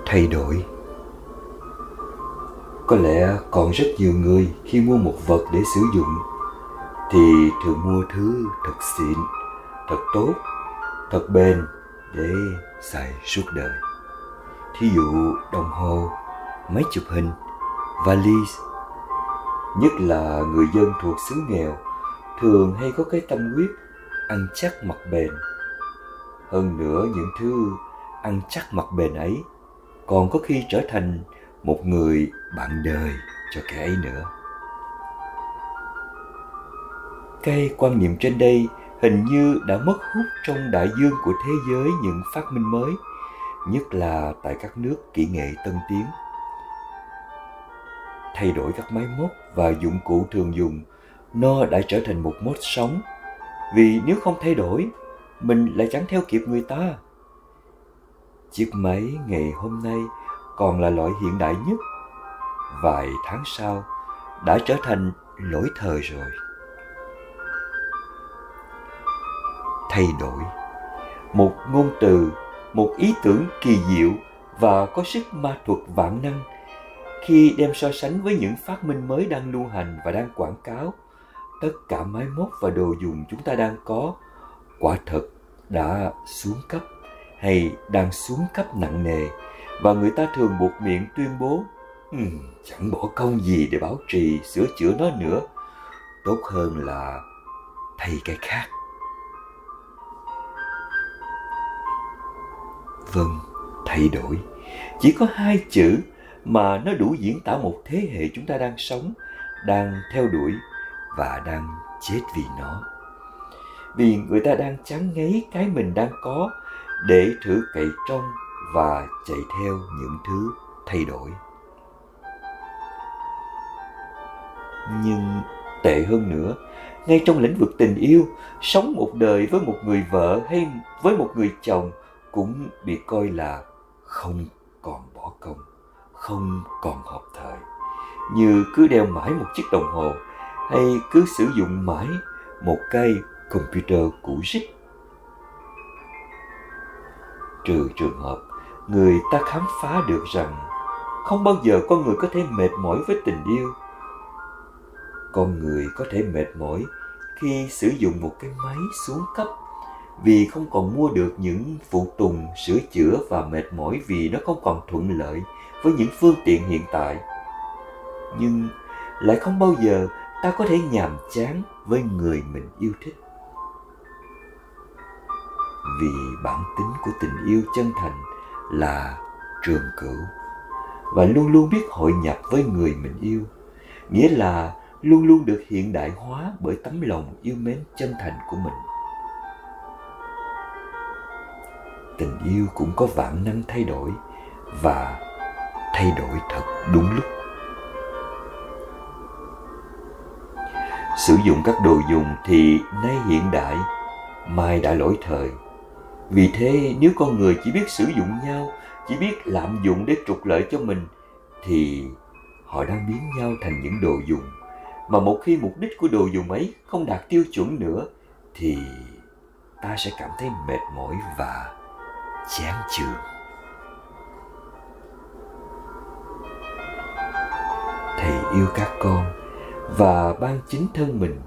Thay đổi. Có lẽ còn rất nhiều người khi mua một vật để sử dụng thì thường mua thứ thật xịn, thật tốt, thật bền để xài suốt đời. Thí dụ đồng hồ, máy chụp hình, valiz. Nhất là người dân thuộc xứ nghèo thường hay có cái tâm huyết ăn chắc mặc bền. Hơn nữa, những thứ ăn chắc mặc bền ấy còn có khi trở thành một người bạn đời cho kẻ ấy nữa. Cái quan niệm trên đây hình như đã mất hút trong đại dương của thế giới những phát minh mới, nhất là tại các nước kỹ nghệ tân tiến. Thay đổi các máy móc và dụng cụ thường dùng, nó đã trở thành một mốt sống. Vì nếu không thay đổi, mình lại chẳng theo kịp người ta. Chiếc máy ngày hôm nay còn là loại hiện đại nhất, vài tháng sau đã trở thành lỗi thời rồi. Thay đổi. Một ngôn từ, một ý tưởng kỳ diệu và có sức ma thuật vạn năng. Khi đem so sánh với những phát minh mới đang lưu hành và đang quảng cáo, tất cả máy móc và đồ dùng chúng ta đang có quả thật đã xuống cấp hay đang xuống cấp nặng nề, và người ta thường buộc miệng tuyên bố chẳng bỏ công gì để bảo trì, sửa chữa nó nữa, tốt hơn là thay cái khác. Vâng, thay đổi. Chỉ có hai chữ mà nó đủ diễn tả một thế hệ chúng ta đang sống, đang theo đuổi và đang chết vì nó. Vì người ta đang chán ngấy cái mình đang có để thử cậy trông và chạy theo những thứ thay đổi. Nhưng tệ hơn nữa, ngay trong lĩnh vực tình yêu, sống một đời với một người vợ hay với một người chồng cũng bị coi là không còn bỏ công, không còn hợp thời. Như cứ đeo mãi một chiếc đồng hồ hay cứ sử dụng mãi một cái computer cũ rích. Trừ trường hợp người ta khám phá được rằng không bao giờ con người có thể mệt mỏi với tình yêu. Con người có thể mệt mỏi khi sử dụng một cái máy xuống cấp vì không còn mua được những phụ tùng sửa chữa, và mệt mỏi vì nó không còn thuận lợi với những phương tiện hiện tại. Nhưng lại không bao giờ ta có thể nhàm chán với người mình yêu thích. Vì bản tính của tình yêu chân thành là trường cửu và luôn luôn biết hội nhập với người mình yêu, nghĩa là luôn luôn được hiện đại hóa bởi tấm lòng yêu mến chân thành của mình. Tình yêu cũng có vạn năng thay đổi, và thay đổi thật đúng lúc. Sử dụng các đồ dùng thì nay hiện đại, mai đã lỗi thời. Vì thế nếu con người chỉ biết sử dụng nhau, chỉ biết lạm dụng để trục lợi cho mình, thì họ đang biến nhau thành những đồ dùng. Mà một khi mục đích của đồ dùng ấy không đạt tiêu chuẩn nữa, thì ta sẽ cảm thấy mệt mỏi và chán chường. Thầy yêu các con và ban chính thân mình.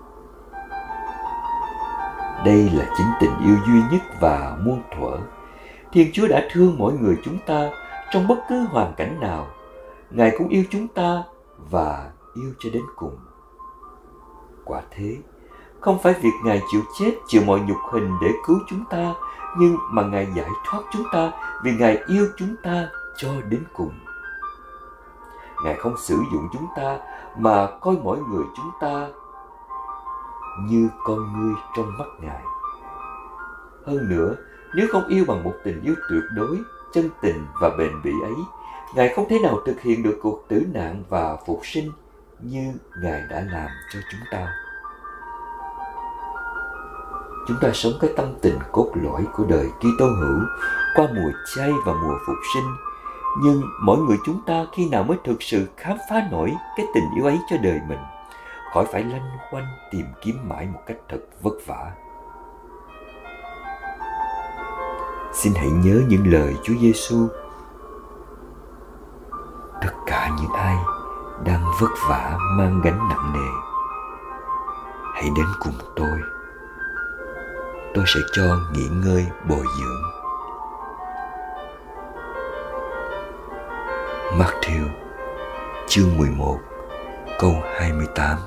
Đây là chính tình yêu duy nhất và muôn thuở. Thiên Chúa đã thương mỗi người chúng ta trong bất cứ hoàn cảnh nào. Ngài cũng yêu chúng ta và yêu cho đến cùng. Quả thế, không phải việc Ngài chịu chết, chịu mọi nhục hình để cứu chúng ta, nhưng mà Ngài giải thoát chúng ta vì Ngài yêu chúng ta cho đến cùng. Ngài không sử dụng chúng ta mà coi mỗi người chúng ta như con ngươi trong mắt Ngài. Hơn nữa, nếu không yêu bằng một tình yêu tuyệt đối, chân tình và bền bỉ ấy, Ngài không thể nào thực hiện được cuộc tử nạn và phục sinh như Ngài đã làm cho chúng ta. Chúng ta sống cái tâm tình cốt lõi của đời Kitô hữu qua mùa chay và mùa phục sinh. Nhưng mỗi người chúng ta khi nào mới thực sự khám phá nổi cái tình yêu ấy cho đời mình, khỏi phải lanh quanh tìm kiếm mãi một cách thật vất vả. Xin hãy nhớ những lời Chúa Giêsu tất cả những ai đang vất vả mang gánh nặng nề, hãy đến cùng tôi. Tôi sẽ cho nghỉ ngơi bồi dưỡng. Matthew chương 11 câu 28.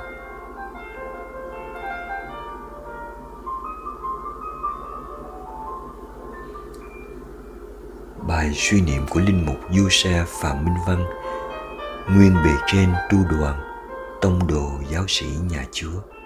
Bài suy niệm của Linh mục Du Xe Phạm Minh Văn, nguyên bề trên tu đoàn, tông đồ giáo sĩ nhà Chúa.